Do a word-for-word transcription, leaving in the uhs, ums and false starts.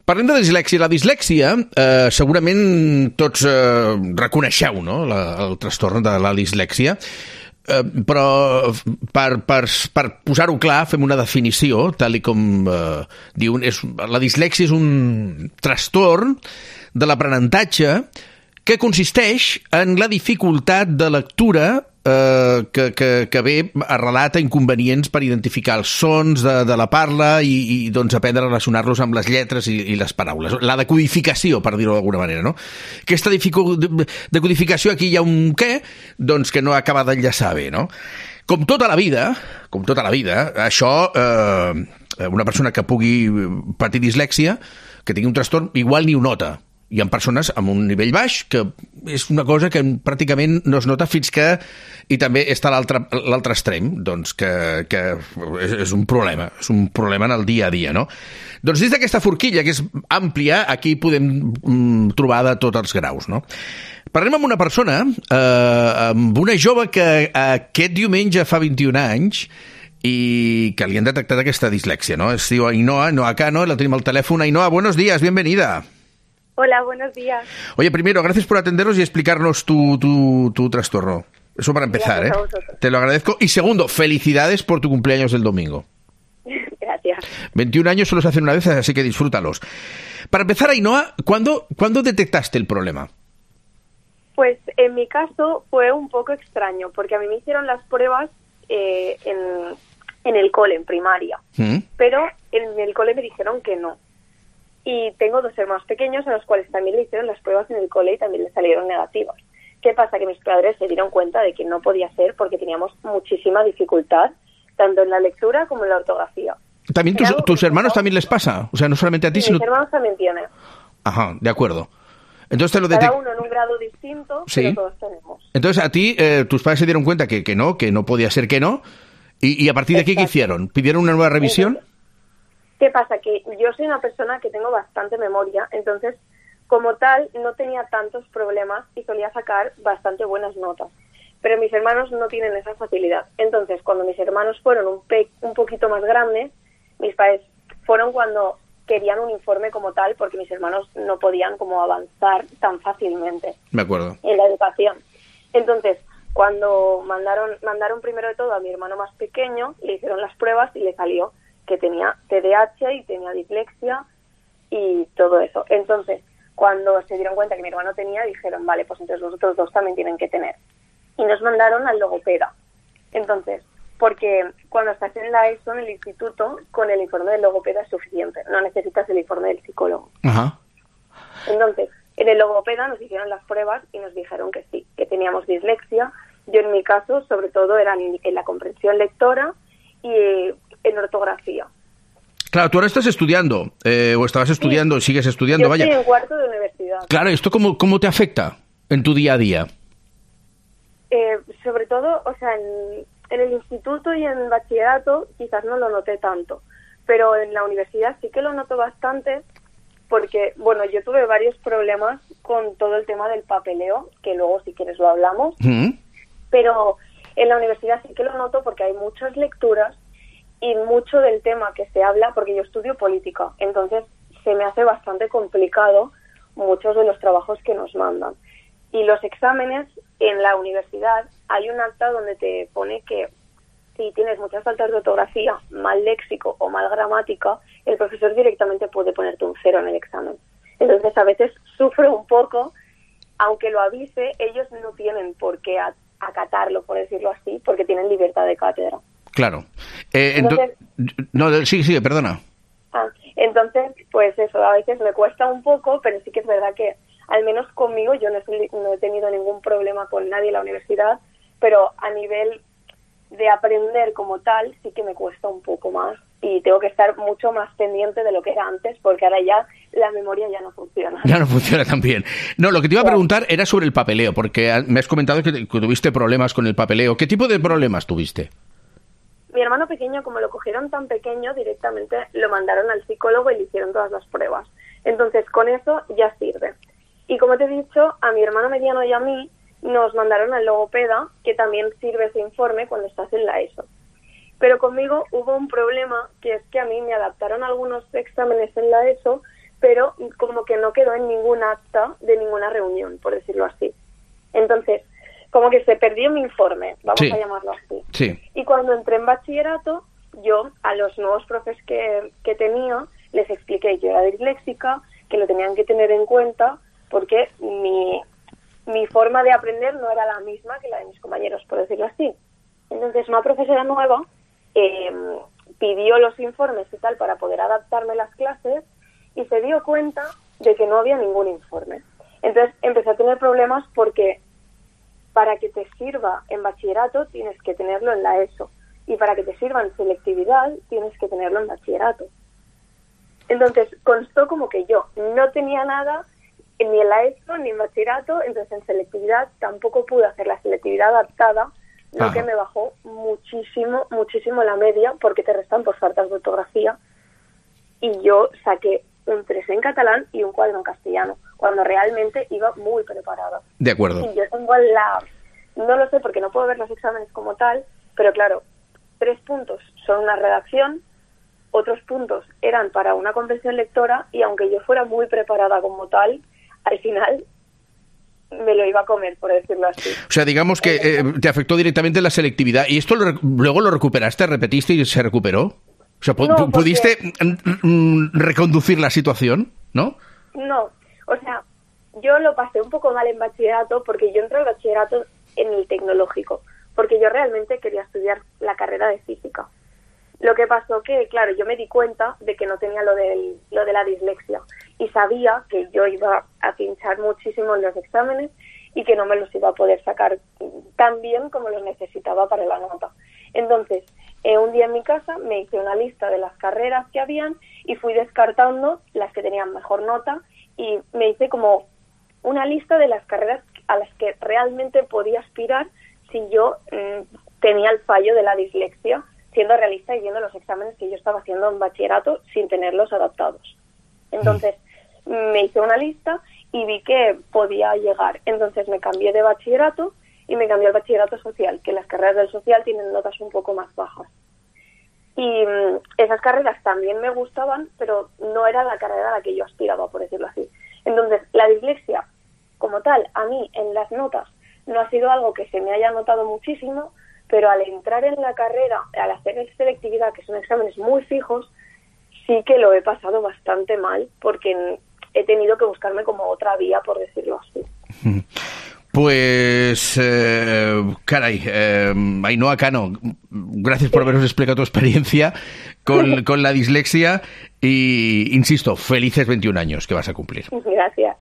Parlem de dislèxia. La dislèxia, eh, segurament tots eh, reconeixeu, no?, la, el trastorn de la dislèxia, eh, però per, per, per posar-ho clar fem una definició, tal i com eh, diu, és, la dislèxia és un trastorn de l'aprenentatge que consisteix en la dificultat de lectura eh, que, que, que ve arrelat a inconvenients per identificar els sons de, de la parla i, i doncs, aprendre a relacionar-los amb les lletres i, i les paraules. La decodificació, per dir-ho d'alguna manera, no? Aquesta decodificació, aquí hi ha un què, doncs que no acaba d'enllaçar bé, no? Com tota la vida, com tota la vida, això, eh, una persona que pugui patir dislèxia, que tingui un trastorn, igual ni ho nota. Hi ha persones amb un nivell baix que és una cosa que pràcticament no es nota fins que... I també està l'altre l'altre extrem, doncs que, que és, és un problema, és un problema en el dia a dia, no? Doncs des d'aquesta forquilla, que és àmplia, aquí podem mm, trobar de tots els graus, no? Parlem amb una persona, eh, amb una jove que aquest diumenge fa vint-i-un anys i que li han detectat aquesta dislèxia, no? Es diu Ainhoa, Ainhoa Cano, la tenim al telèfon. Ainhoa, buenos días, bienvenida. Hola, buenos días. Oye, primero, gracias por atendernos y explicarnos tu, tu, tu trastorno. Eso para empezar, ¿eh? Te lo agradezco. Y segundo, felicidades por tu cumpleaños del domingo. Gracias. veintiún años solo se hacen una vez, así que disfrútalos. Para empezar, Ainhoa, ¿cuándo, ¿cuándo detectaste el problema? Pues en mi caso fue un poco extraño, porque a mí me hicieron las pruebas eh, en, en el cole, en primaria. ¿Mm? Pero en el cole me dijeron que no. Y tengo dos hermanos pequeños a los cuales también le hicieron las pruebas en el cole y también les salieron negativas. ¿Qué pasa? Que mis padres se dieron cuenta de que no podía ser porque teníamos muchísima dificultad, tanto en la lectura como en la ortografía. ¿También tus, tus hermanos también les pasa? O sea, no solamente a ti, sí, sino... Mis hermanos también tienen. Ajá, de acuerdo. Entonces te lo Cada detect... uno en un grado distinto, sí. Pero todos tenemos. Entonces a ti, eh, tus padres se dieron cuenta que, que no, que no podía ser que no, y, y a partir de aquí, ¿qué hicieron? ¿Pidieron una nueva revisión? Entonces, ¿qué pasa? Que yo soy una persona que tengo bastante memoria, entonces, como tal, no tenía tantos problemas y solía sacar bastante buenas notas. Pero mis hermanos no tienen esa facilidad. Entonces, cuando mis hermanos fueron un, pe- un poquito más grandes, mis padres fueron cuando querían un informe como tal, porque mis hermanos no podían como avanzar tan fácilmente. Me acuerdo. En la educación. Entonces, cuando mandaron, mandaron primero de todo a mi hermano más pequeño, le hicieron las pruebas y le salió que tenía T D A H y tenía dislexia y todo eso. Entonces, cuando se dieron cuenta que mi hermano tenía, dijeron, vale, pues entonces los otros dos también tienen que tener. Y nos mandaron al logopeda. Entonces, porque cuando estás en la ESO, en el instituto, con el informe del logopeda es suficiente. No necesitas el informe del psicólogo. Ajá. Entonces, en el logopeda nos hicieron las pruebas y nos dijeron que sí, que teníamos dislexia. Yo, en mi caso, sobre todo, era en, en la comprensión lectora y en ortografía. Claro, tú ahora estás estudiando, eh, o estabas estudiando, sí. Sigues estudiando, Yo vaya. Estoy en cuarto de universidad. Claro, ¿esto cómo, cómo te afecta en tu día a día? Eh, sobre todo, o sea, en, en el instituto y en bachillerato quizás no lo noté tanto, pero en la universidad sí que lo noto bastante porque, bueno, yo tuve varios problemas con todo el tema del papeleo, que luego si quieres lo hablamos, ¿Mm? Pero en la universidad sí que lo noto porque hay muchas lecturas y mucho del tema que se habla, porque yo estudio política, entonces se me hace bastante complicado muchos de los trabajos que nos mandan. Y los exámenes en la universidad hay un acta donde te pone que si tienes muchas faltas de ortografía, mal léxico o mal gramática, el profesor directamente puede ponerte un cero en el examen. Entonces a veces sufro un poco, aunque lo avise, ellos no tienen por qué acatarlo, por decirlo así, porque tienen libertad de cátedra. Claro. Eh, entonces, ento- no, sigue, sigue, perdona. Ah, entonces, pues eso, a veces me cuesta un poco, pero sí que es verdad que, al menos conmigo, yo no, soy, no he tenido ningún problema con nadie en la universidad, pero a nivel de aprender como tal, sí que me cuesta un poco más y tengo que estar mucho más pendiente de lo que era antes, porque ahora ya la memoria ya no funciona. Ya no funciona tan bien. No, lo que te iba a preguntar era sobre el papeleo, porque me has comentado que, que tuviste problemas con el papeleo. ¿Qué tipo de problemas tuviste? Mi hermano pequeño, como lo cogieron tan pequeño, directamente lo mandaron al psicólogo y le hicieron todas las pruebas. Entonces, con eso ya sirve. Y como te he dicho, a mi hermano mediano y a mí nos mandaron al logopeda, que también sirve ese informe cuando estás en la ESO. Pero conmigo hubo un problema, que es que a mí me adaptaron algunos exámenes en la ESO, pero como que no quedó en ningún acta de ninguna reunión, por decirlo así. Entonces, como que se perdió mi informe, vamos sí. a llamarlo así. Sí. Y cuando entré en bachillerato, yo a los nuevos profes que, que tenía les expliqué que yo era disléxica, que lo tenían que tener en cuenta porque mi, mi forma de aprender no era la misma que la de mis compañeros, por decirlo así. Entonces una profesora nueva eh, pidió los informes y tal para poder adaptarme las clases y se dio cuenta de que no había ningún informe. Entonces empecé a tener problemas porque para que te sirva en bachillerato tienes que tenerlo en la ESO y para que te sirva en selectividad tienes que tenerlo en bachillerato. Entonces constó como que yo no tenía nada ni en la ESO ni en bachillerato, entonces en selectividad tampoco pude hacer la selectividad adaptada, lo Ajá. que me bajó muchísimo, muchísimo la media porque te restan por faltas de ortografía y yo saqué un tres en catalán y un cuatro en castellano, cuando realmente iba muy preparada. De acuerdo. Y yo tengo la... No lo sé porque no puedo ver los exámenes como tal, pero claro, tres puntos son una redacción, otros puntos eran para una comprensión lectora y aunque yo fuera muy preparada como tal, al final me lo iba a comer, por decirlo así. O sea, digamos que eh, te afectó directamente la selectividad. ¿Y esto lo, luego lo recuperaste, repetiste y se recuperó? O sea, no, porque... ¿pudiste reconducir la situación, no? No, o sea, yo lo pasé un poco mal en bachillerato porque yo entré al bachillerato en el tecnológico, porque yo realmente quería estudiar la carrera de física. Lo que pasó que, claro, yo me di cuenta de que no tenía lo, del, lo de la dislexia y sabía que yo iba a pinchar muchísimo en los exámenes y que no me los iba a poder sacar tan bien como los necesitaba para la nota. Entonces, eh, un día en mi casa me hice una lista de las carreras que habían y fui descartando las que tenían mejor nota y me hice como una lista de las carreras a las que realmente podía aspirar si yo mmm, tenía el fallo de la dislexia, siendo realista y viendo los exámenes que yo estaba haciendo en bachillerato sin tenerlos adaptados. Entonces, me hice una lista y vi que podía llegar. Entonces me cambié de bachillerato y me cambié al bachillerato social, que las carreras del social tienen notas un poco más bajas. Y mmm, esas carreras también me gustaban, pero no era la carrera a la que yo aspiraba, por decirlo así. Entonces, la dislexia, como tal, a mí en las notas no ha sido algo que se me haya notado muchísimo, pero al entrar en la carrera, al hacer selectividad, que son exámenes muy fijos, sí que lo he pasado bastante mal, porque he tenido que buscarme como otra vía, por decirlo así. Pues, eh, caray, eh, Ainhoa Cano, gracias por habernos explicado tu experiencia con, con la dislexia y, insisto, felices veintiún años que vas a cumplir. Gracias.